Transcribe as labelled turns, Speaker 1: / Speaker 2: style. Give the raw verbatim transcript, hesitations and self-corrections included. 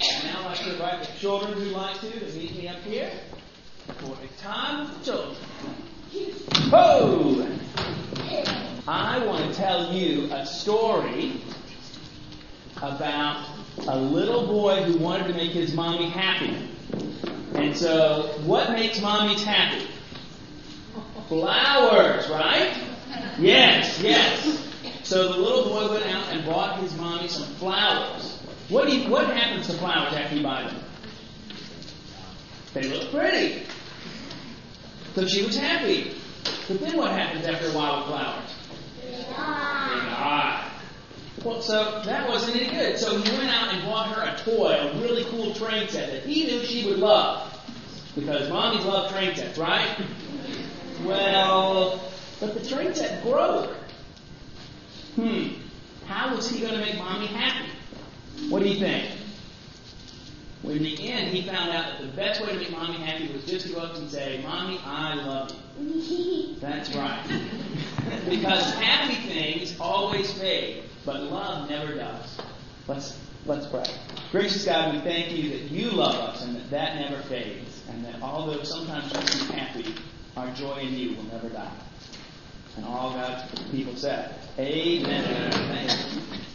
Speaker 1: And now I'd like to invite the children who'd like to to meet me up here for a time with the children. Ho! I want to tell you a story about a little boy who wanted to make his mommy happy. And so, what makes mommies happy? Flowers, right? Yes, yes. So the little boy went out and bought his mommy some flowers. What do you, what happens to flowers after you buy them? They look pretty. So she was happy. But then what happens after a while with flowers? They die. Well, so that wasn't any good. So he went out and bought her a toy, a really cool train set that he knew she would love. Because mommies love train sets, right? Well, but the train set broke. Hmm. How was he going to make mommy happy? What do you think? Well, in the end, he found out that the best way to make mommy happy was just to go up and say, "Mommy, I love you." That's right. Because happy things always fade, but love never does. Let's let's pray. Gracious God, we thank you that you love us and that that never fades, and that although sometimes we seem happy, our joy in you will never die. And all God's people said, Amen. Amen.